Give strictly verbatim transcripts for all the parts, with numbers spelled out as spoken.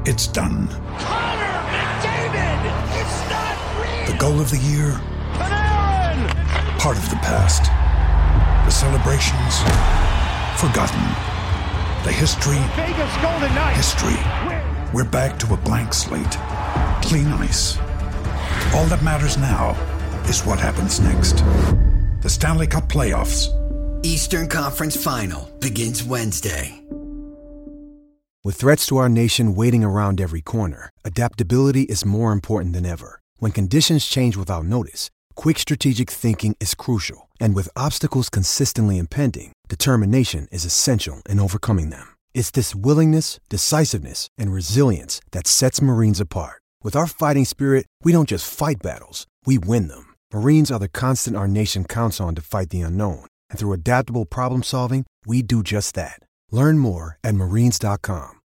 It's done. Connor McDavid! It's not real! The goal of the year? Panarin! Part of the past. The celebrations? Forgotten. The history? Vegas Golden Knights! History. We're back to a blank slate. Clean ice. All that matters now is what happens next. The Stanley Cup Playoffs. Eastern Conference Final begins Wednesday. With threats to our nation waiting around every corner, adaptability is more important than ever. When conditions change without notice, quick strategic thinking is crucial. And with obstacles consistently impending, determination is essential in overcoming them. It's this willingness, decisiveness, and resilience that sets Marines apart. With our fighting spirit, we don't just fight battles, we win them. Marines are the constant our nation counts on to fight the unknown. And through adaptable problem solving, we do just that. Learn more at marines dot com.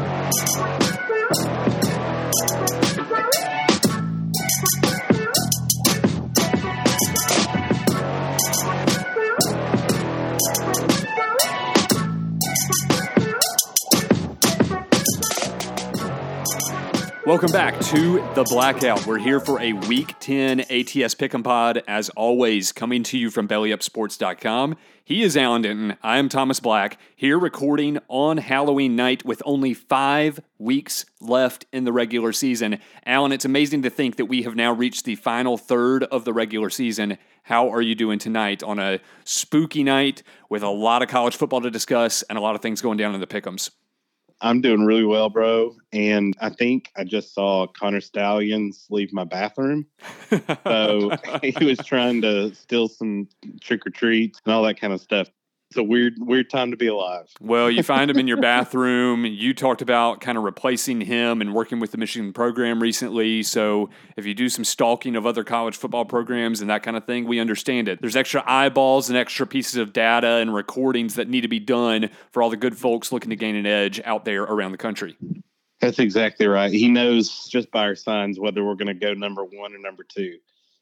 Welcome back to The Blackout. We're here for a Week ten A T S Pick'em Pod, as always, coming to you from belly up sports dot com. He is Alan Denton. I am Thomas Black, here recording on Halloween night with only five weeks left in the regular season. Alan, it's amazing to think that we have now reached the final third of the regular season. How are you doing tonight on a spooky night with a lot of college football to discuss and a lot of things going down in the Pick'ems? I'm doing really well, bro. And I think I just saw Connor Stallions leave my bathroom. So he was trying to steal some trick or treats and all that kind of stuff. It's a weird, weird time to be alive. Well, you find him in your bathroom. You talked about kind of replacing him and working with the Michigan program recently. So if you do some stalking of other college football programs and that kind of thing, we understand it. There's extra eyeballs and extra pieces of data and recordings that need to be done for all the good folks looking to gain an edge out there around the country. That's exactly right. He knows just by our signs whether we're going to go number one or number two.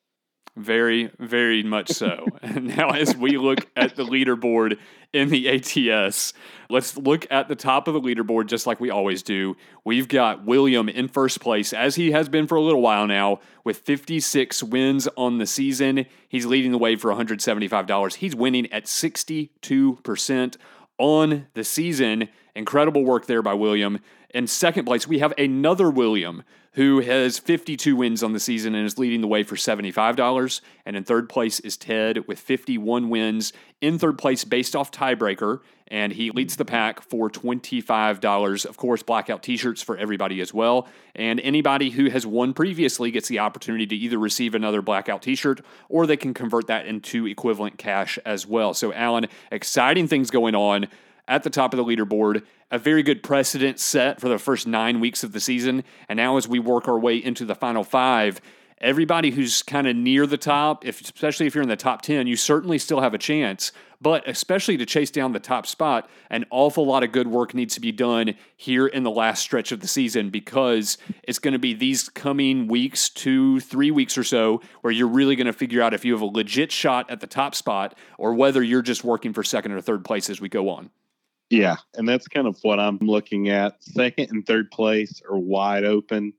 Very, very much so. And now as we look at the leaderboard in the A T S, let's look at the top of the leaderboard just like we always do. We've got William in first place, as he has been for a little while now, with fifty-six wins on the season. He's leading the way for one hundred seventy-five dollars. He's winning at sixty-two percent on the season. Incredible work there by William. In second place, we have another William who has fifty-two wins on the season and is leading the way for seventy-five dollars. And in third place is Ted with fifty-one wins. In third place, based off tiebreaker, and he leads the pack for twenty-five dollars. Of course, blackout t-shirts for everybody as well. And anybody who has won previously gets the opportunity to either receive another blackout t-shirt or they can convert that into equivalent cash as well. So, Alan, exciting things going on at the top of the leaderboard. A very good precedent set for the first nine weeks of the season. And now as we work our way into the final five, everybody who's kind of near the top, if, especially if you're in the top ten, you certainly still have a chance. But especially to chase down the top spot, an awful lot of good work needs to be done here in the last stretch of the season, because it's going to be these coming weeks, two, three weeks or so, where you're really going to figure out if you have a legit shot at the top spot or whether you're just working for second or third place as we go on. Yeah, and that's kind of what I'm looking at. Second and third place are wide open.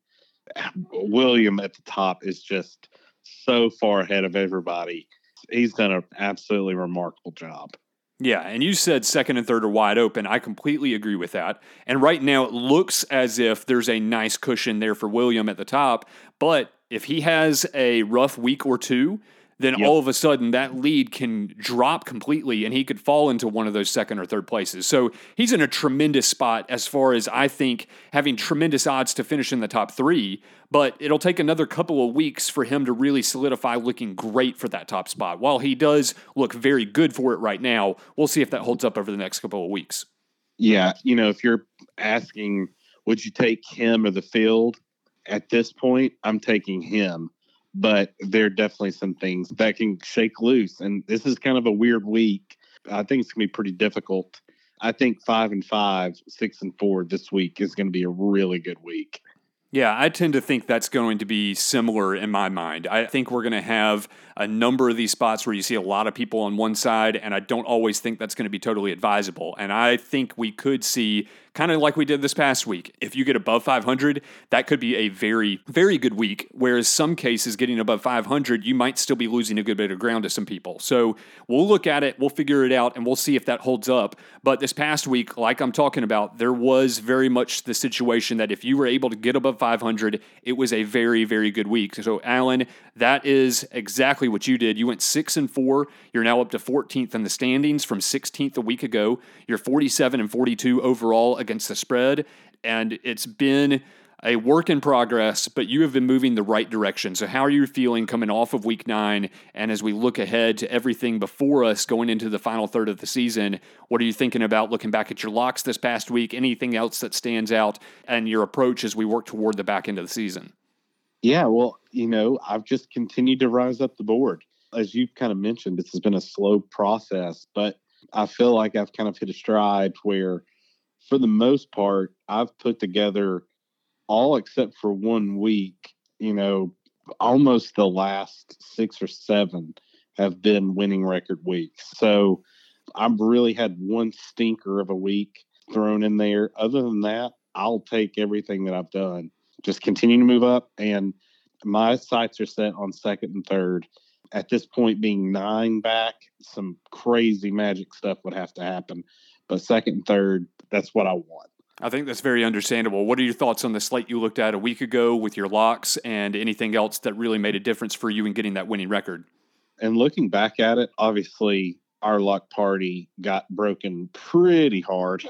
William at the top is just so far ahead of everybody. He's done an absolutely remarkable job. Yeah, and you said second and third are wide open. I completely agree with that. And right now it looks as if there's a nice cushion there for William at the top. But if he has a rough week or two, then yep. all of a sudden that lead can drop completely and he could fall into one of those second or third places. So he's in a tremendous spot as far as, I think, having tremendous odds to finish in the top three, but it'll take another couple of weeks for him to really solidify looking great for that top spot. While he does look very good for it right now, we'll see if that holds up over the next couple of weeks. Yeah, you know, if you're asking, would you take him or the field at this point, I'm taking him. But there are definitely some things that can shake loose. And this is kind of a weird week. I think it's going to be pretty difficult. I think five and five, six and four this week is going to be a really good week. Yeah, I tend to think that's going to be similar in my mind. I think we're going to have a number of these spots where you see a lot of people on one side, and I don't always think that's going to be totally advisable. And I think we could see kind of like we did this past week. If you get above five hundred, that could be a very, very good week, whereas some cases getting above five hundred, you might still be losing a good bit of ground to some people. So we'll look at it, we'll figure it out, and we'll see if that holds up. But this past week, like I'm talking about, there was very much the situation that if you were able to get above five hundred, it was a very, very good week. So Alan, that is exactly what you did. You went six and four. You're now up to fourteenth in the standings from sixteenth a week ago. You're forty-seven and forty-two overall against the spread, and it's been a work in progress, but you have been moving the right direction. So how are you feeling coming off of week nine, and as we look ahead to everything before us going into the final third of the season, what are you thinking about looking back at your locks this past week? Anything else that stands out, and your approach as we work toward the back end of the season? Yeah, well, you know, I've just continued to rise up the board. As you've kind of mentioned, this has been a slow process, but I feel like I've kind of hit a stride where, for the most part, I've put together all except for one week, you know, almost the last six or seven have been winning record weeks. So I've really had one stinker of a week thrown in there. Other than that, I'll take everything that I've done. Just continue to move up, and my sights are set on second and third. At this point, being nine back, some crazy magic stuff would have to happen. But second and third, that's what I want. I think that's very understandable. What are your thoughts on the slate you looked at a week ago with your locks, and anything else that really made a difference for you in getting that winning record? And looking back at it, obviously our lock party got broken pretty hard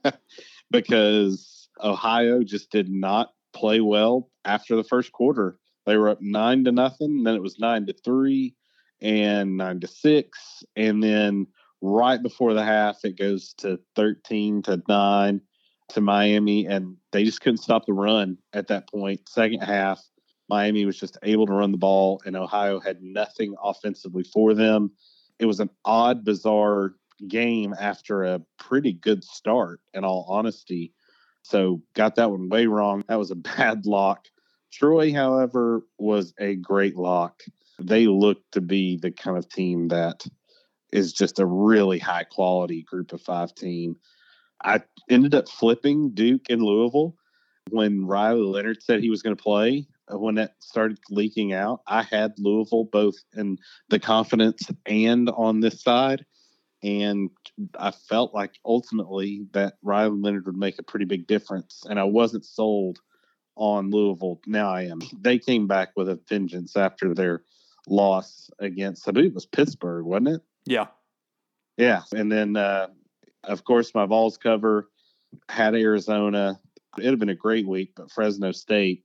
because Ohio just did not play well after the first quarter. They were up nine to nothing. Then it was nine to three and nine to six. And then right before the half, it goes to thirteen to nine to Miami. And they just couldn't stop the run at that point. Second half, Miami was just able to run the ball, and Ohio had nothing offensively for them. It was an odd, bizarre game after a pretty good start, in all honesty. So got that one way wrong. That was a bad lock. Troy, however, was a great lock. They look to be the kind of team that is just a really high quality group of five team. I ended up flipping Duke and Louisville when Riley Leonard said he was going to play. When that started leaking out, I had Louisville both in the confidence and on this side. And I felt like ultimately that Riley Leonard would make a pretty big difference. And I wasn't sold on Louisville. Now I am. They came back with a vengeance after their loss against, I believe it was Pittsburgh, wasn't it? Yeah. Yeah. And then, uh, of course, my Vols cover had Arizona. It would have been a great week, but Fresno State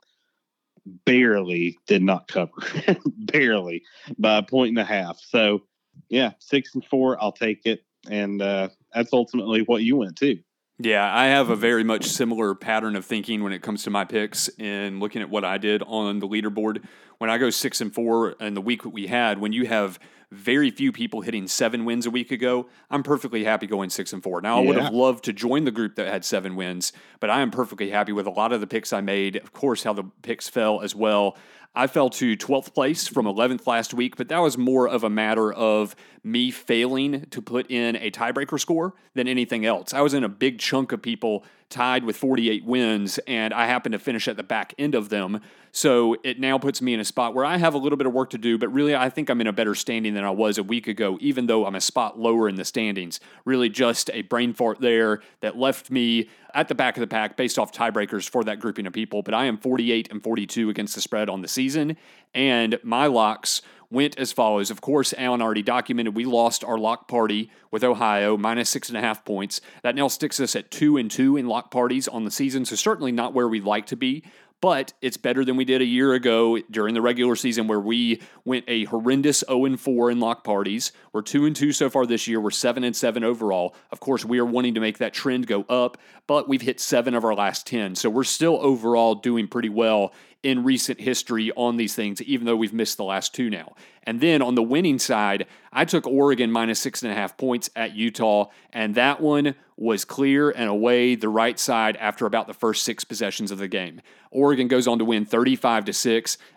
barely did not cover. Barely by a point and a half. So, yeah, six and four, I'll take it. And uh, that's ultimately what you went to. Yeah, I have a very much similar pattern of thinking when it comes to my picks and looking at what I did on the leaderboard. When I go six and four in the week that we had, when you have very few people hitting seven wins a week ago, I'm perfectly happy going six and four. Now, I would Yeah. have loved to join the group that had seven wins, but I am perfectly happy with a lot of the picks I made. Of course, how the picks fell as well. I fell to twelfth place from eleventh last week, but that was more of a matter of me failing to put in a tiebreaker score than anything else. I was in a big chunk of people tied with forty-eight wins, and I happened to finish at the back end of them. So it now puts me in a spot where I have a little bit of work to do, but really I think I'm in a better standing than I was a week ago, even though I'm a spot lower in the standings. Really just a brain fart there that left me at the back of the pack based off tiebreakers for that grouping of people. But I am forty-eight and forty-two against the spread on the season, and my locks went as follows. Of course, Alan already documented we lost our lock party with Ohio, minus six and a half points. That now sticks us at two and two in lock parties on the season, so certainly not where we'd like to be. But it's better than we did a year ago during the regular season where we went a horrendous oh and four in lock parties. We're two and two so far this year. We're seven and seven overall. Of course, we are wanting to make that trend go up, but we've hit seven of our last ten. So we're still overall doing pretty well in recent history on these things, even though we've missed the last two now. And then on the winning side, I took Oregon minus six and a half points at Utah, and that one was clear and away the right side after about the first six possessions of the game. Oregon goes on to win thirty-five to six.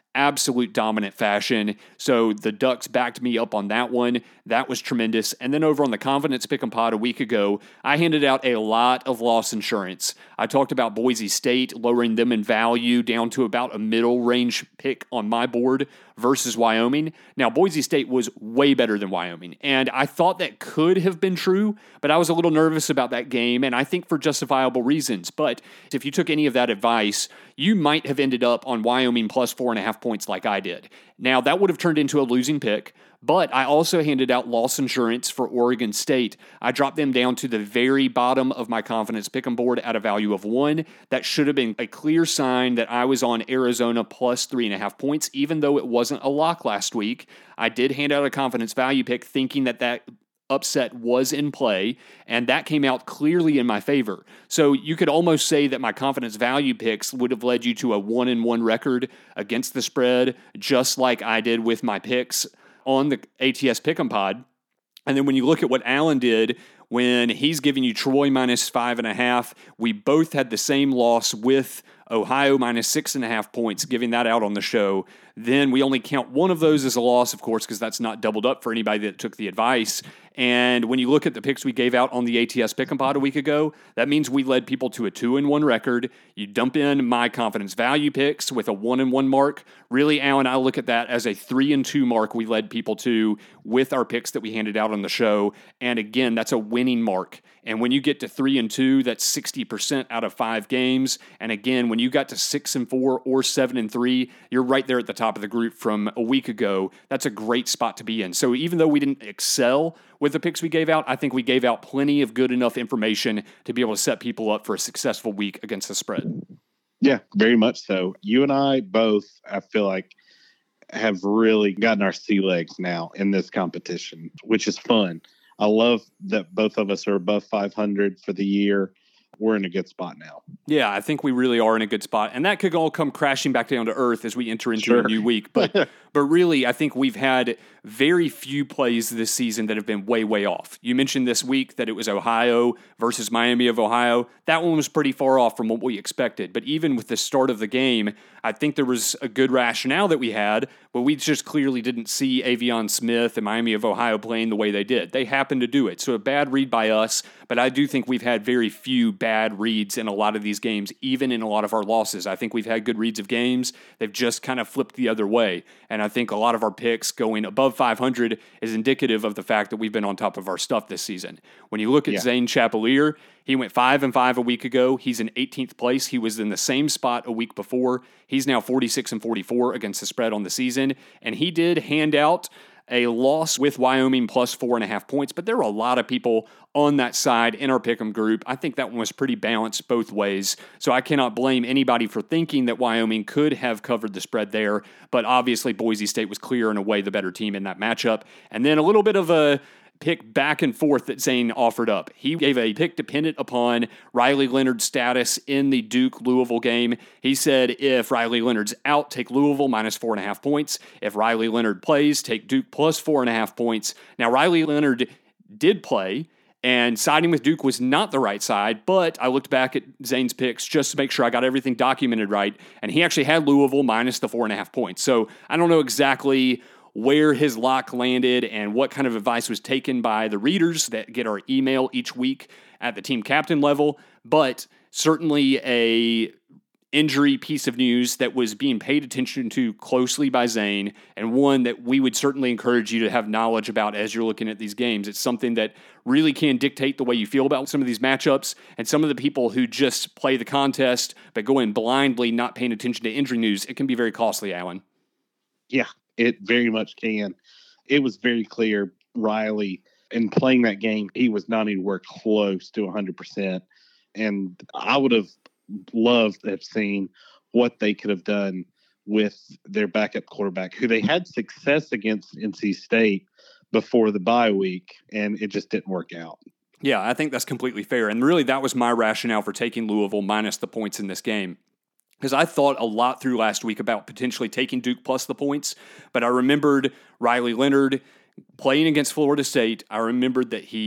absolute dominant fashion. So the Ducks backed me up on that one. That was tremendous. And then over on the Confidence Pick'em Pod a week ago, I handed out a lot of loss insurance. I talked about Boise State, lowering them in value down to about a middle range pick on my board versus Wyoming. Now, Boise State was way better than Wyoming, and I thought that could have been true, but I was a little nervous about that game, and I think for justifiable reasons. But if you took any of that advice, you might have ended up on Wyoming plus four and a half points like I did. Now, that would have turned into a losing pick, but I also handed out loss insurance for Oregon State. I dropped them down to the very bottom of my Confidence Pick'em board at a value of one. That should have been a clear sign that I was on Arizona plus three and a half points, even though it wasn't a lock last week. I did hand out a confidence value pick thinking that that upset was in play, and that came out clearly in my favor. So you could almost say that my confidence value picks would have led you to a one and one record against the spread, just like I did with my picks on the A T S Pick'em Pod. And then when you look at what Alan did when he's giving you Troy minus five and a half, we both had the same loss with Ohio minus six and a half points, giving that out on the show. Then we only count one of those as a loss, of course, because that's not doubled up for anybody that took the advice. And when you look at the picks we gave out on the A T S Pick'em Pod a week ago, that means we led people to a two and one record. You dump in my confidence value picks with a one and one mark. Really, Alan, I look at that as a three and two mark we led people to with our picks that we handed out on the show. And again, that's a winning mark. And when you get to three and two, that's sixty percent out of five games. And again, when you got to six and four or seven and three, you're right there at the top of the group from a week ago. That's a great spot to be in. So even though we didn't excel with the picks we gave out, I think we gave out plenty of good enough information to be able to set people up for a successful week against the spread. Yeah, very much so. You and I both, I feel like, have really gotten our sea legs now in this competition, which is fun. I love that both of us are above five hundred for the year. We're in a good spot now. Yeah, I think we really are in a good spot. And that could all come crashing back down to earth as we enter into Sure. a new week. But but really, I think we've had very few plays this season that have been way, way off. You mentioned this week that it was Ohio versus Miami of Ohio. That one was pretty far off from what we expected. But even with the start of the game, I think there was a good rationale that we had, but we just clearly didn't see Avion Smith and Miami of Ohio playing the way they did. They happened to do it. So a bad read by us, but I do think we've had very few bad reads in a lot of these games, even in a lot of our losses. I think we've had good reads of games. They've just kind of flipped the other way. And I think a lot of our picks going above five hundred is indicative of the fact that we've been on top of our stuff this season. When you look at Yeah. Zane Chapelier, he went five and five a week ago. He's in eighteenth place. He was in the same spot a week before. He's now forty-six and forty-four against the spread on the season. And he did hand out a loss with Wyoming plus four and a half points, but there were a lot of people on that side in our Pick'em group. I think that one was pretty balanced both ways, so I cannot blame anybody for thinking that Wyoming could have covered the spread there, but obviously Boise State was clear and away the better team in that matchup. And then a little bit of a pick back and forth that Zane offered up. He gave a pick dependent upon Riley Leonard's status in the Duke-Louisville game. He said if Riley Leonard's out, take Louisville minus four and a half points. If Riley Leonard plays, take Duke plus four and a half points. Now, Riley Leonard did play, and siding with Duke was not the right side, but I looked back at Zane's picks just to make sure I got everything documented right, and he actually had Louisville minus the four and a half points. So I don't know exactly where his lock landed and what kind of advice was taken by the readers that get our email each week at the team captain level, but certainly a injury piece of news that was being paid attention to closely by Zane, and one that we would certainly encourage you to have knowledge about as you're looking at these games. It's something that really can dictate the way you feel about some of these matchups, and some of the people who just play the contest but go in blindly not paying attention to injury news, it can be very costly, Alan. Yeah, it very much can. It was very clear Riley, in playing that game, he was not anywhere close to one hundred percent. And I would have loved to have seen what they could have done with their backup quarterback, who they had success against N C State before the bye week, and it just didn't work out. Yeah, I think that's completely fair. And really, that was my rationale for taking Louisville minus the points in this game. Because I thought a lot through last week about potentially taking Duke plus the points, but I remembered Riley Leonard playing against Florida State. I remembered that he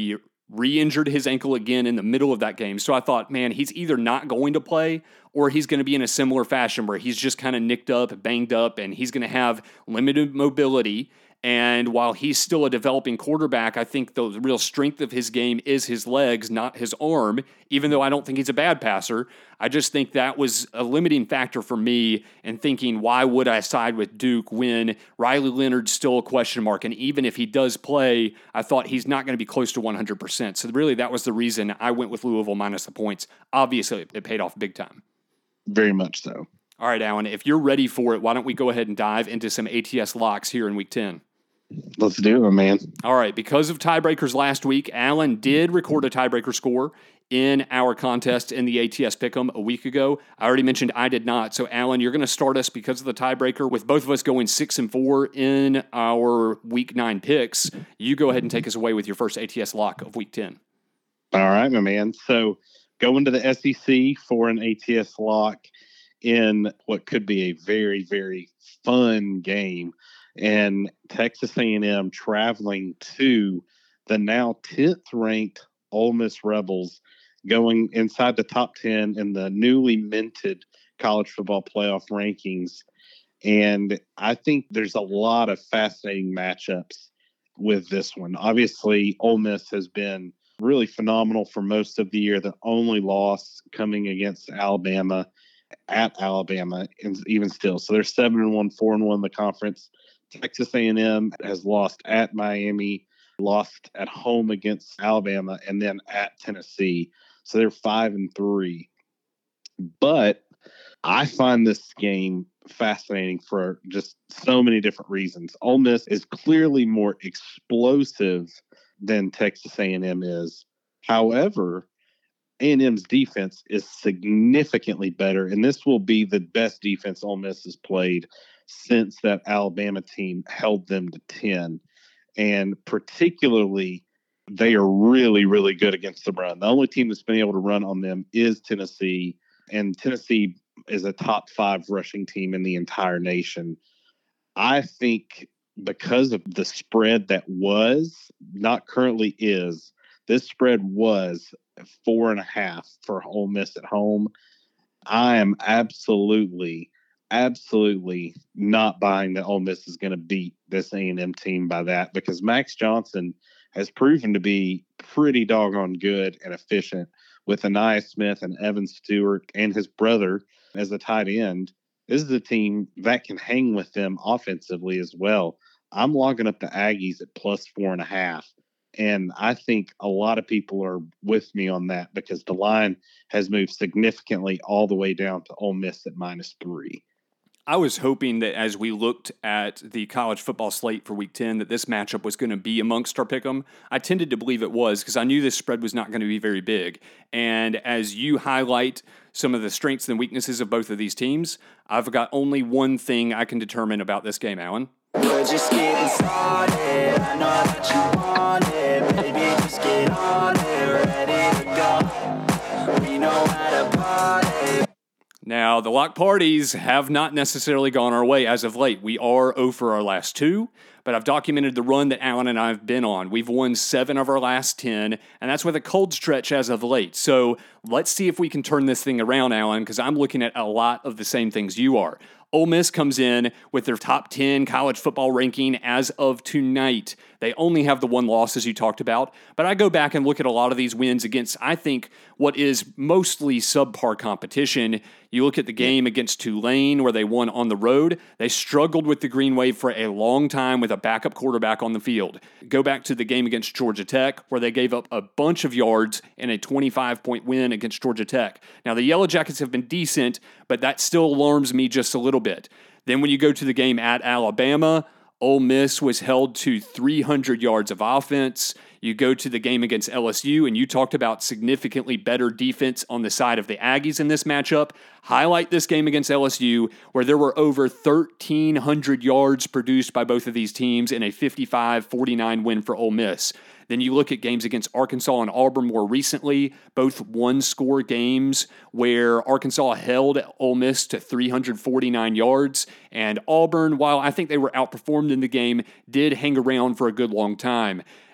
re-injured his ankle again in the middle of that game. So I thought, man, he's either not going to play or he's going to be in a similar fashion where he's just kind of nicked up, banged up, and he's going to have limited mobility. And while he's still a developing quarterback, I think the real strength of his game is his legs, not his arm, even though I don't think he's a bad passer. I just think that was a limiting factor for me in thinking, why would I side with Duke when Riley Leonard's still a question mark? And even if he does play, I thought he's not going to be close to one hundred percent. So really, that was the reason I went with Louisville minus the points. Obviously, it paid off big time. Very much so. All right, Alan, if you're ready for it, why don't we go ahead and dive into some A T S locks here in week ten? Let's do it, man. All right, because of tiebreakers last week, Alan did record a tiebreaker score in our contest in the A T S Pick'em a week ago. I already mentioned I did not. So, Alan, you're going to start us because of the tiebreaker with both of us going six and four in our week nine picks. You go ahead and take us away with your first A T S lock of week ten. All right, my man. So, going to the S E C for an A T S lock in what could be a very, very fun game. And Texas A and M traveling to the now tenth ranked Ole Miss Rebels, going inside the top ten in the newly minted college football playoff rankings. And I think there's a lot of fascinating matchups with this one. Obviously, Ole Miss has been really phenomenal for most of the year. The only loss coming against Alabama at Alabama, and even still. So they're seven and one, four and one in the conference. Texas A and M has lost at Miami, lost at home against Alabama, and then at Tennessee. So they're five and three. But I find this game fascinating for just so many different reasons. Ole Miss is clearly more explosive than Texas A and M is. However, A and M's defense is significantly better, and this will be the best defense Ole Miss has played since that Alabama team held them to ten. And particularly, they are really, really good against the run. The only team that's been able to run on them is Tennessee, and Tennessee is a top five rushing team in the entire nation. I think because of the spread that was, not currently is, this spread was four and a half for Ole Miss at home. I am absolutely Absolutely not buying that Ole Miss is going to beat this A and M team by that, because Max Johnson has proven to be pretty doggone good and efficient with Aniyah Smith and Evan Stewart and his brother as a tight end. This is a team that can hang with them offensively as well. I'm logging up the Aggies at plus four and a half. And I think a lot of people are with me on that because the line has moved significantly all the way down to Ole Miss at minus three. I was hoping that as we looked at the college football slate for week ten, that this matchup was going to be amongst our pick'em. I tended to believe it was because I knew this spread was not going to be very big. And as you highlight some of the strengths and weaknesses of both of these teams, I've got only one thing I can determine about this game, Alan. We're just getting started. I know that you want it. Baby, just get on it. Ready to go. We know how to party. Now, the lock parties have not necessarily gone our way as of late. We are zero for our last two, but I've documented the run that Alan and I have been on. We've won seven of our last ten, and that's with a cold stretch as of late. So let's see if we can turn this thing around, Alan, because I'm looking at a lot of the same things you are. Ole Miss comes in with their top ten college football ranking as of tonight. They only have the one loss, as you talked about, but I go back and look at a lot of these wins against, I think, what is mostly subpar competition. You look at the game against Tulane where they won on the road. They struggled with the Green Wave for a long time with a backup quarterback on the field. Go back to the game against Georgia Tech where they gave up a bunch of yards in a twenty-five point win against Georgia Tech. Now, the Yellow Jackets have been decent, but that still alarms me just a little bit. Then when you go to the game at Alabama, Ole Miss was held to three hundred yards of offense. You go to the game against L S U, and you talked about significantly better defense on the side of the Aggies in this matchup. Highlight this game against L S U, where there were over thirteen hundred yards produced by both of these teams in a fifty-five forty-nine win for Ole Miss. Then you look at games against Arkansas and Auburn more recently, both one-score games where Arkansas held Ole Miss to three hundred forty-nine yards, and Auburn, while I think they were outperformed in the game, did hang around for a good long time.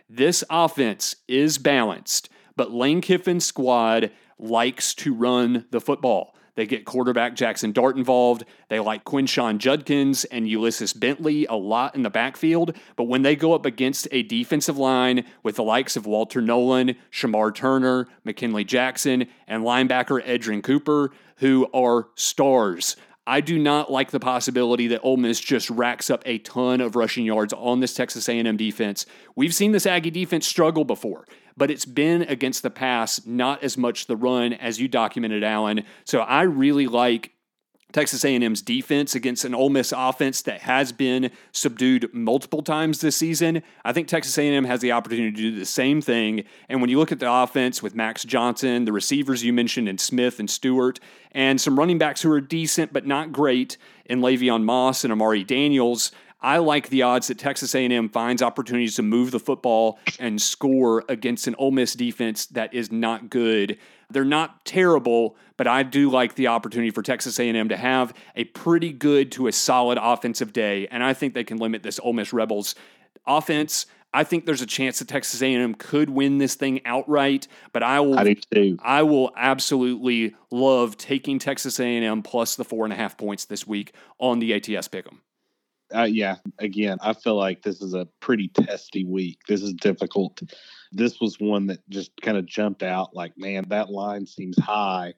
This offense is balanced, but Lane Kiffin's squad likes to run the football. They get quarterback Jackson Dart involved. They like Quinshawn Judkins and Ulysses Bentley a lot in the backfield. But when they go up against a defensive line with the likes of Walter Nolan, Shamar Turner, McKinley Jackson, and linebacker Edrin Cooper, who are stars, I do not like the possibility that Ole Miss just racks up a ton of rushing yards on this Texas A and M defense. We've seen this Aggie defense struggle before, but it's been against the pass, not as much the run as you documented, Alan. So I really like Texas A and M's defense against an Ole Miss offense that has been subdued multiple times this season. I think Texas A and M has the opportunity to do the same thing. And when you look at the offense with Max Johnson, the receivers you mentioned in Smith and Stewart, and some running backs who are decent but not great in Le'Veon Moss and Amari Daniels, I like the odds that Texas A and M finds opportunities to move the football and score against an Ole Miss defense that is not good. They're not terrible, but I do like the opportunity for Texas A and M to have a pretty good to a solid offensive day, and I think they can limit this Ole Miss Rebels offense. I think there's a chance that Texas A and M could win this thing outright, but I will I do too. I will absolutely love taking Texas A and M plus the four and a half points this week on the A T S Pick'em. Uh, yeah, again, I feel like this is a pretty testy week. This is difficult. This was one that just kind of jumped out like, man, that line seems high.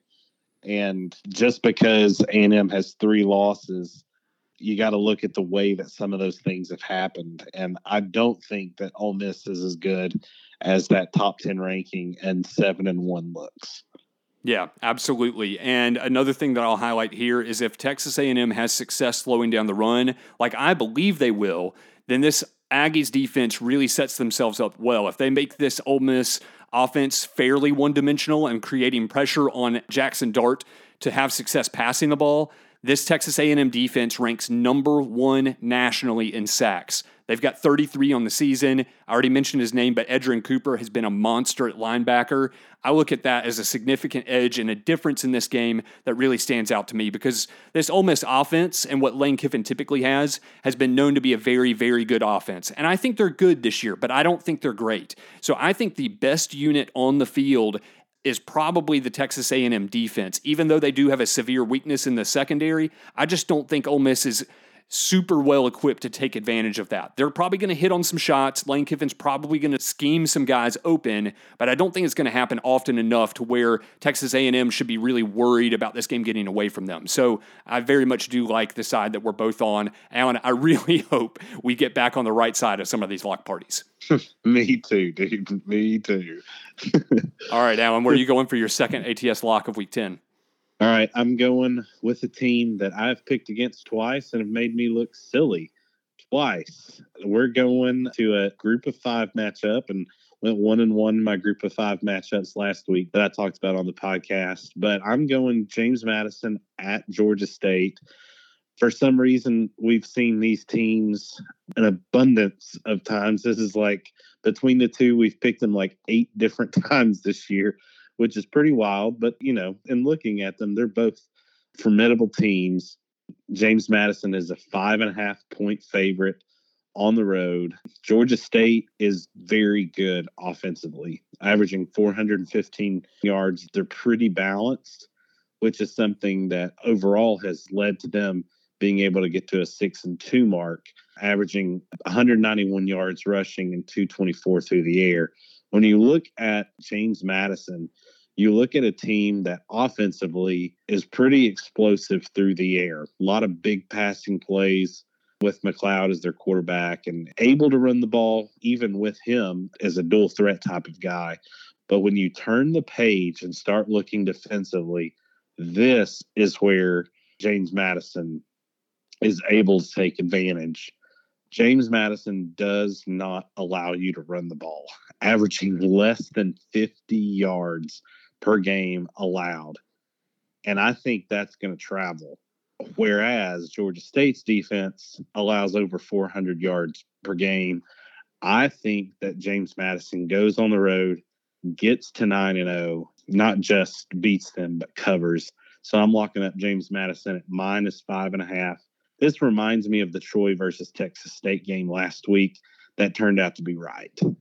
And just because A and M has three losses, you got to look at the way that some of those things have happened. And I don't think that Ole Miss is as good as that top ten ranking and seven and one looks. Yeah, absolutely. And another thing that I'll highlight here is if Texas A and M has success slowing down the run, like I believe they will, then this Aggies defense really sets themselves up well. If they make this Ole Miss offense fairly one-dimensional and creating pressure on Jackson Dart to have success passing the ball, this Texas A and M defense ranks number one nationally in sacks. They've got thirty-three on the season. I already mentioned his name, but Edrin Cooper has been a monster at linebacker. I look at that as a significant edge and a difference in this game that really stands out to me because this Ole Miss offense and what Lane Kiffin typically has has been known to be a very, very good offense. And I think they're good this year, but I don't think they're great. So I think the best unit on the field is probably the Texas A and M defense. Even though they do have a severe weakness in the secondary, I just don't think Ole Miss is super well equipped to take advantage of that. They're probably going to hit on some shots. Lane Kiffin's probably going to scheme some guys open, but I don't think it's going to happen often enough to where Texas A and M should be really worried about this game getting away from them. So I very much do like the side that we're both on. Alan, I really hope we get back on the right side of some of these lock parties. Me too, dude. Me too. All right, Alan, where are you going for your second A T S lock of week ten? All right, I'm going with a team that I've picked against twice and have made me look silly twice. We're going to a group of five matchup and went one and one in my group of five matchups last week that I talked about on the podcast. But I'm going James Madison at Georgia State. For some reason, we've seen these teams an abundance of times. This is like between the two, we've picked them like eight different times this year, which is pretty wild. But, you know, in looking at them, they're both formidable teams. James Madison is a five and a half point favorite on the road. Georgia State is very good offensively, averaging four hundred fifteen yards. They're pretty balanced, which is something that overall has led to them being able to get to a six and two mark, averaging one hundred ninety-one yards rushing and two twenty-four through the air. When you look at James Madison, you look at a team that offensively is pretty explosive through the air. A lot of big passing plays with McLeod as their quarterback and able to run the ball even with him as a dual threat type of guy. But when you turn the page and start looking defensively, this is where James Madison is able to take advantage. James Madison does not allow you to run the ball, averaging less than fifty yards per game allowed. And I think that's going to travel. Whereas Georgia State's defense allows over four hundred yards per game. I think that James Madison goes on the road, gets to nine and oh, not just beats them, but covers. So I'm locking up James Madison at minus five and a half. This reminds me of the Troy versus Texas State game last week. That turned out to be right.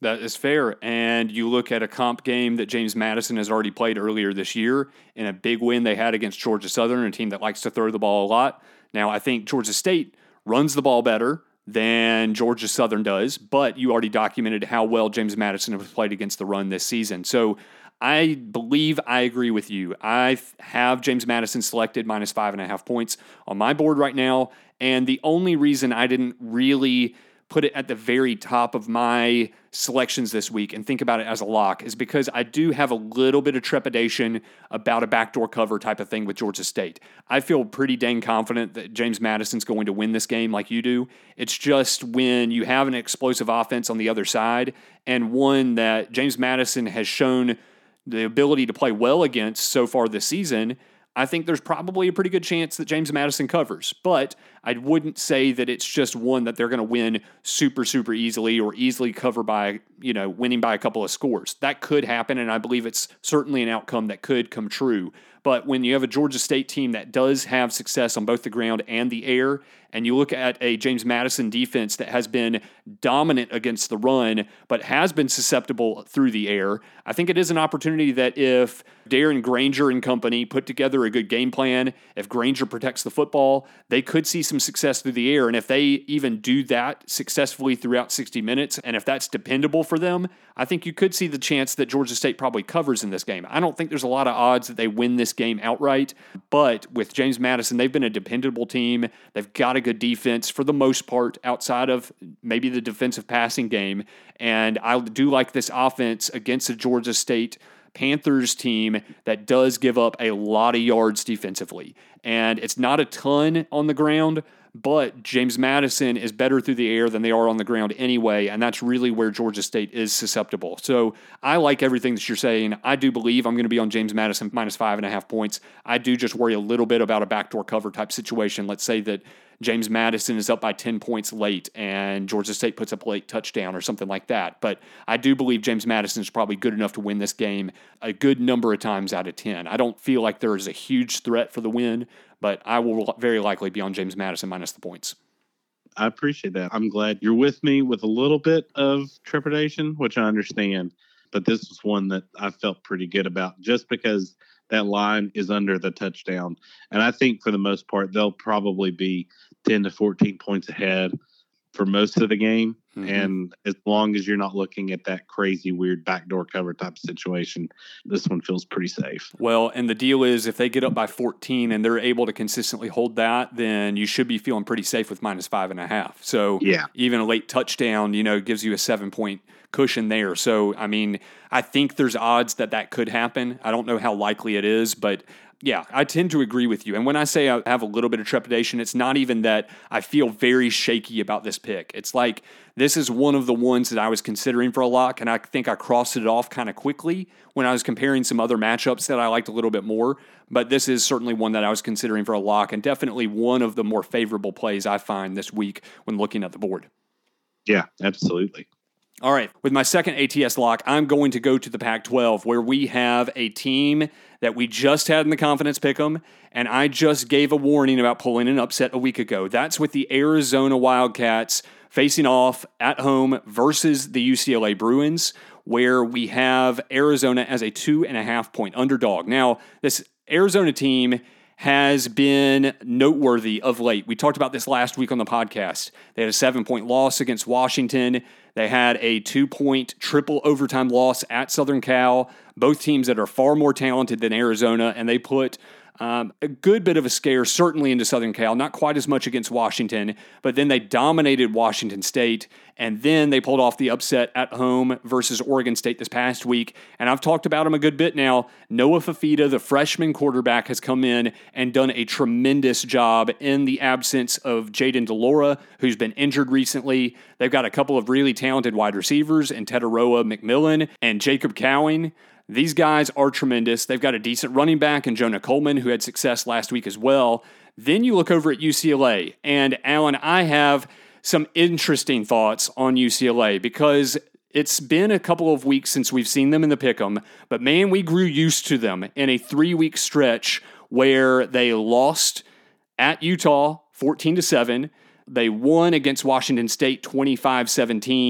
That is fair. And you look at a comp game that James Madison has already played earlier this year in a big win they had against Georgia Southern, a team that likes to throw the ball a lot. Now, I think Georgia State runs the ball better than Georgia Southern does, but you already documented how well James Madison has played against the run this season. So I believe I agree with you. I have James Madison selected minus five and a half points on my board right now. And the only reason I didn't really put it at the very top of my selections this week and think about it as a lock is because I do have a little bit of trepidation about a backdoor cover type of thing with Georgia State. I feel pretty dang confident that James Madison's going to win this game like you do. It's just when you have an explosive offense on the other side and one that James Madison has shown the ability to play well against so far this season, I think there's probably a pretty good chance that James Madison covers, but I wouldn't say that it's just one that they're going to win super, super easily or easily cover by, you know, winning by a couple of scores. That could happen, and I believe it's certainly an outcome that could come true. But when you have a Georgia State team that does have success on both the ground and the air, and you look at a James Madison defense that has been dominant against the run, but has been susceptible through the air, I think it is an opportunity that if Darren Granger and company put together a good game plan, if Granger protects the football, they could see some success through the air. And if they even do that successfully throughout sixty minutes, and if that's dependable for them, I think you could see the chance that Georgia State probably covers in this game. I don't think there's a lot of odds that they win this game outright, but with James Madison, they've been a dependable team. They've got a good defense for the most part outside of maybe the defensive passing game. And I do like this offense against a Georgia State Panthers team that does give up a lot of yards defensively. And it's not a ton on the ground, but James Madison is better through the air than they are on the ground anyway, and that's really where Georgia State is susceptible. So I like everything that you're saying. I do believe I'm going to be on James Madison minus five and a half points. I do just worry a little bit about a backdoor cover type situation. Let's say that James Madison is up by ten points late and Georgia State puts up a late touchdown or something like that. But I do believe James Madison is probably good enough to win this game a good number of times out of ten. I don't feel like there is a huge threat for the win, but I will very likely be on James Madison minus the points. I appreciate that. I'm glad you're with me with a little bit of trepidation, which I understand. But this was one that I felt pretty good about just because that line is under the touchdown. And I think for the most part, they'll probably be ten to fourteen points ahead for most of the game. Mm-hmm. And as long as you're not looking at that crazy, weird backdoor cover type situation, this one feels pretty safe. Well, and the deal is if they get up by fourteen and they're able to consistently hold that, then you should be feeling pretty safe with minus five and a half. So yeah. Even a late touchdown, you know, gives you a seven point cushion there. So, I mean, I think there's odds that that could happen. I don't know how likely it is, but yeah, I tend to agree with you. And when I say I have a little bit of trepidation, it's not even that I feel very shaky about this pick. It's like this is one of the ones that I was considering for a lock, and I think I crossed it off kind of quickly when I was comparing some other matchups that I liked a little bit more. But this is certainly one that I was considering for a lock, and definitely one of the more favorable plays I find this week when looking at the board. Yeah, absolutely. All right, with my second A T S lock, I'm going to go to the Pac twelve, where we have a team that we just had in the Confidence Pick'em, and I just gave a warning about pulling an upset a week ago. That's with the Arizona Wildcats facing off at home versus the U C L A Bruins, where we have Arizona as a two and a half point underdog. Now, this Arizona team has been noteworthy of late. We talked about this last week on the podcast. They had a seven-point loss against Washington. They had a two-point triple overtime loss at Southern Cal, both teams that are far more talented than Arizona, and they put um, a good bit of a scare, certainly into Southern Cal, not quite as much against Washington, but then they dominated Washington State, and then they pulled off the upset at home versus Oregon State this past week, and I've talked about them a good bit now. Noah Fifita, the freshman quarterback, has come in and done a tremendous job in the absence of Jaden DeLora, who's been injured recently. They've got a couple of really talented wide receivers in Tetaroa McMillan and Jacob Cowing. These guys are tremendous. They've got a decent running back in Jonah Coleman, who had success last week as well. Then you look over at U C L A, and Alan, I have some interesting thoughts on U C L A because it's been a couple of weeks since we've seen them in the Pick'em, but man, we grew used to them in a three-week stretch where they lost at Utah fourteen to seven. They won against Washington State twenty-five seventeen,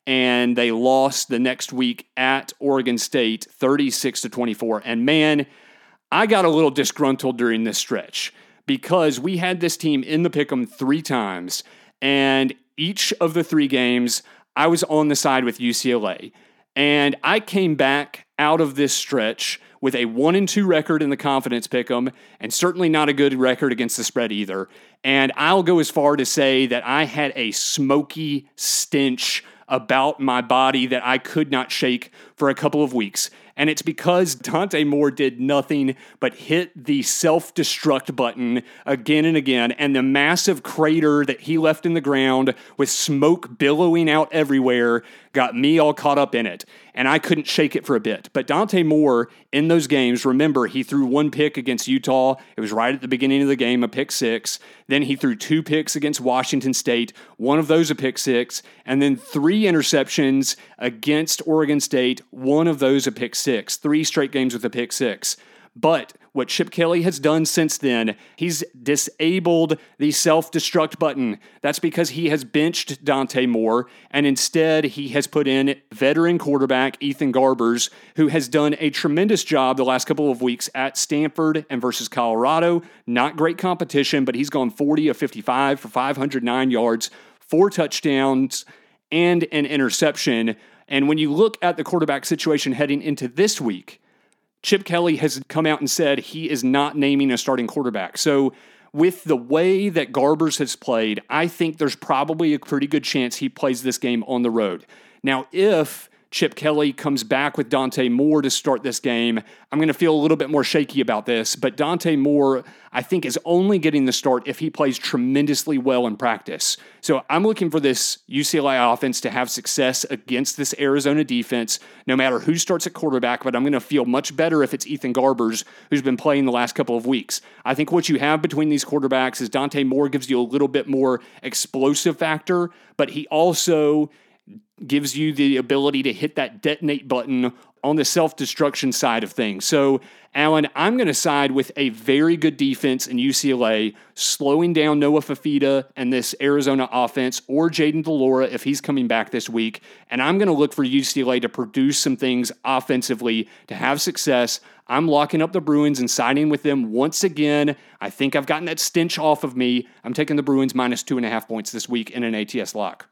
and they lost the next week at Oregon State thirty-six to twenty-four. And man, I got a little disgruntled during this stretch because we had this team in the pick'em three times, and each of the three games, I was on the side with U C L A. And I came back out of this stretch with a one and two record in the confidence pick'em, and certainly not a good record against the spread either. And I'll go as far to say that I had a smoky stench about my body that I could not shake for a couple of weeks. And it's because Dante Moore did nothing but hit the self-destruct button again and again, and the massive crater that he left in the ground with smoke billowing out everywhere got me all caught up in it, and I couldn't shake it for a bit. But Dante Moore, in those games, remember, he threw one pick against Utah. It was right at the beginning of the game, a pick six. Then he threw two picks against Washington State, one of those a pick six, and then three interceptions against Oregon State, one of those a pick six. Three straight games with a pick six. But what Chip Kelly has done since then, he's disabled the self-destruct button. That's because he has benched Dante Moore, and instead he has put in veteran quarterback Ethan Garbers, who has done a tremendous job the last couple of weeks at Stanford and versus Colorado. Not great competition, but he's gone forty of fifty-five for five hundred nine yards, four touchdowns, and an interception. And when you look at the quarterback situation heading into this week, Chip Kelly has come out and said he is not naming a starting quarterback. So with the way that Garbers has played, I think there's probably a pretty good chance he plays this game on the road. Now, if Chip Kelly comes back with Dante Moore to start this game, I'm going to feel a little bit more shaky about this, but Dante Moore, I think, is only getting the start if he plays tremendously well in practice. So I'm looking for this U C L A offense to have success against this Arizona defense, no matter who starts at quarterback, but I'm going to feel much better if it's Ethan Garbers, who's been playing the last couple of weeks. I think what you have between these quarterbacks is Dante Moore gives you a little bit more explosive factor, but he also gives you the ability to hit that detonate button on the self-destruction side of things. So, Alan, I'm going to side with a very good defense in U C L A, slowing down Noah Fafita and this Arizona offense, or Jaden Delora if he's coming back this week. And I'm going to look for U C L A to produce some things offensively to have success. I'm locking up the Bruins and siding with them once again. I think I've gotten that stench off of me. I'm taking the Bruins minus two and a half points this week in an A T S lock.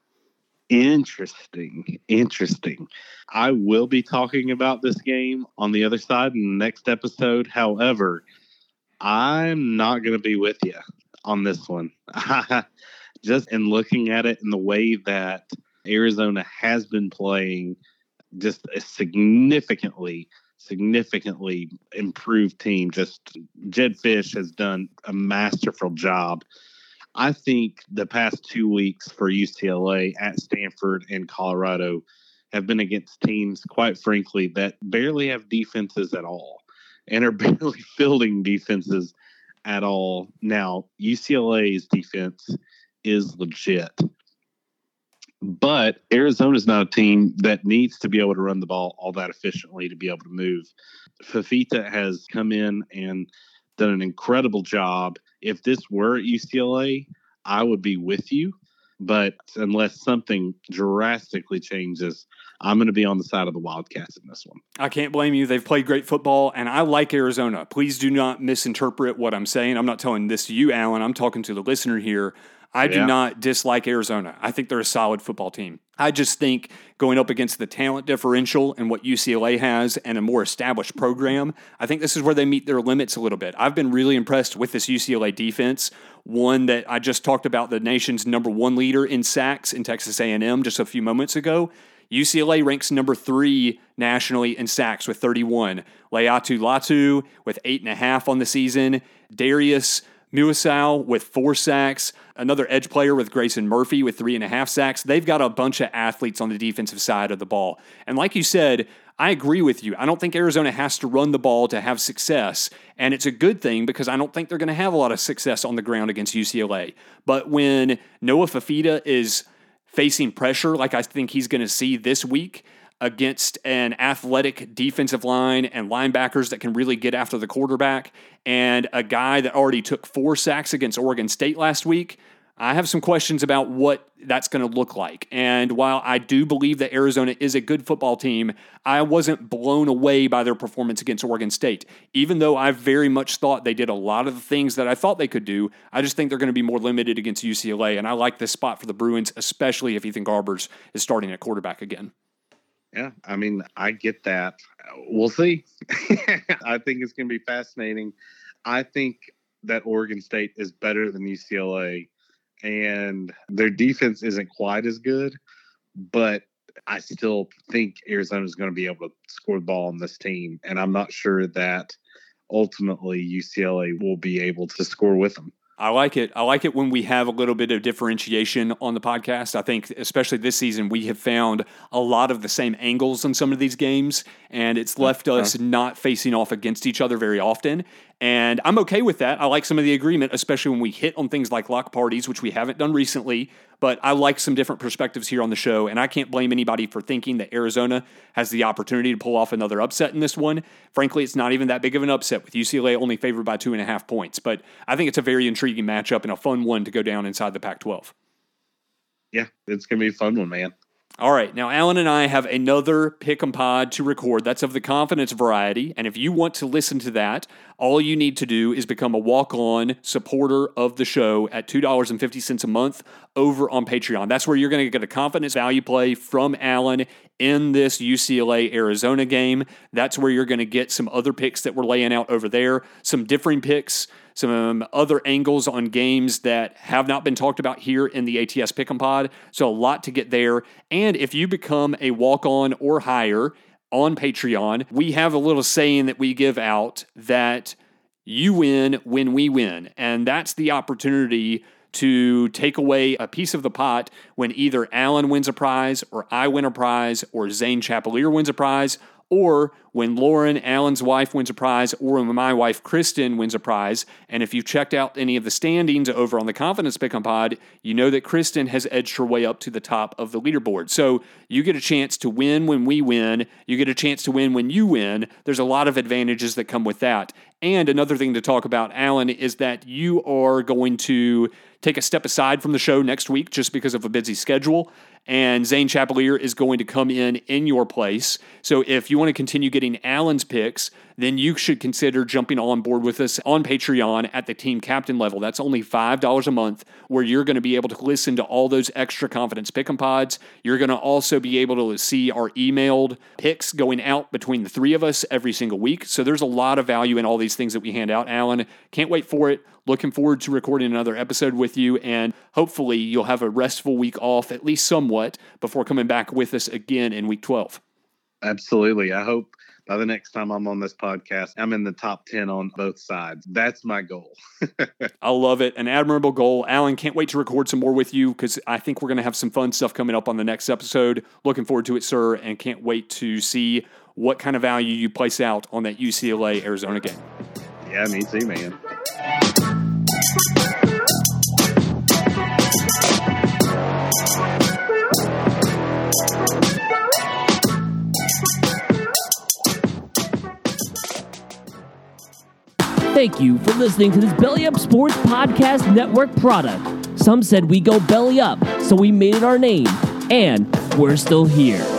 Interesting. Interesting. I will be talking about this game on the other side in the next episode. However, I'm not going to be with you on this one. Just in looking at it in the way that Arizona has been playing, just a significantly, significantly improved team. Just Jed Fish has done a masterful job. I think the past two weeks for U C L A at Stanford and Colorado have been against teams, quite frankly, that barely have defenses at all and are barely fielding defenses at all. Now, U C L A's defense is legit, but Arizona's not a team that needs to be able to run the ball all that efficiently to be able to move. Fafita has come in and done an incredible job. If this were at U C L A, I would be with you. But unless something drastically changes, I'm going to be on the side of the Wildcats in this one. I can't blame you. They've played great football, and I like Arizona. Please do not misinterpret what I'm saying. I'm not telling this to you, Alan. I'm talking to the listener here. I do yeah. not dislike Arizona. I think they're a solid football team. I just think going up against the talent differential and what U C L A has and a more established program, I think this is where they meet their limits a little bit. I've been really impressed with this U C L A defense, one that I just talked about, the nation's number one leader in sacks in Texas A and M just a few moments ago. U C L A ranks number three nationally in sacks with thirty-one. Laiatu Latu with eight and a half on the season. Darius Muasau with four sacks, another edge player with Grayson Murphy with three and a half sacks. They've got a bunch of athletes on the defensive side of the ball. And like you said, I agree with you. I don't think Arizona has to run the ball to have success. And it's a good thing because I don't think they're going to have a lot of success on the ground against U C L A. But when Noah Fafita is facing pressure like I think he's going to see this week, against an athletic defensive line and linebackers that can really get after the quarterback, and a guy that already took four sacks against Oregon State last week, I have some questions about what that's going to look like. And while I do believe that Arizona is a good football team, I wasn't blown away by their performance against Oregon State. Even though I very much thought they did a lot of the things that I thought they could do, I just think they're going to be more limited against U C L A. And I like this spot for the Bruins, especially if Ethan Garbers is starting at quarterback again. Yeah, I mean, I get that. We'll see. I think it's going to be fascinating. I think that Oregon State is better than U C L A. And their defense isn't quite as good, but I still think Arizona is going to be able to score the ball on this team. And I'm not sure that ultimately U C L A will be able to score with them. I like it. I like it when we have a little bit of differentiation on the podcast. I think, especially this season, we have found a lot of the same angles in some of these games, and it's left us not facing off against each other very often. And I'm okay with that. I like some of the agreement, especially when we hit on things like lock parties, which we haven't done recently. But I like some different perspectives here on the show, and I can't blame anybody for thinking that Arizona has the opportunity to pull off another upset in this one. Frankly, it's not even that big of an upset with U C L A only favored by two and a half points. But I think it's a very intriguing matchup and a fun one to go down inside the Pac twelve. Yeah, it's going to be a fun one, man. All right, now Alan and I have another Pick 'em pod to record. That's of the confidence variety, and if you want to listen to that, all you need to do is become a walk-on supporter of the show at two dollars and fifty cents a month over on Patreon. That's where you're going to get a confidence value play from Alan in this U C L A-Arizona game. That's where you're going to get some other picks that we're laying out over there, some differing picks, some other angles on games that have not been talked about here in the A T S Pick'em Pod. So a lot to get there. And if you become a walk-on or higher on Patreon, we have a little saying that we give out that you win when we win. And that's the opportunity to take away a piece of the pot when either Alan wins a prize or I win a prize or Zane Chapelier wins a prize, or when Lauren, Alan's wife, wins a prize, or when my wife, Kristen, wins a prize. And if you've checked out any of the standings over on the Confidence Pick'em Pod, you know that Kristen has edged her way up to the top of the leaderboard. So you get a chance to win when we win. You get a chance to win when you win. There's a lot of advantages that come with that. And another thing to talk about, Alan, is that you are going to take a step aside from the show next week just because of a busy schedule. And Zane Chapelier is going to come in in your place. So if you want to continue getting Alan's picks, then you should consider jumping on board with us on Patreon at the team captain level. That's only five dollars a month, where you're going to be able to listen to all those extra Confidence Pick'em Pods. You're going to also be able to see our emailed picks going out between the three of us every single week. So there's a lot of value in all these things that we hand out, Alan. Can't wait for it. Looking forward to recording another episode with you, and hopefully you'll have a restful week off, at least somewhat, before coming back with us again in week twelve. Absolutely. I hope by the next time I'm on this podcast, I'm in the top ten on both sides. That's my goal. I love it. An admirable goal. Alan, can't wait to record some more with you because I think we're going to have some fun stuff coming up on the next episode. Looking forward to it, sir, and can't wait to see what kind of value you place out on that U C L A-Arizona game. Yeah, me too, man. Thank you for listening to this Belly Up Sports Podcast Network product. Some said we go belly up, so we made it our name, and we're still here.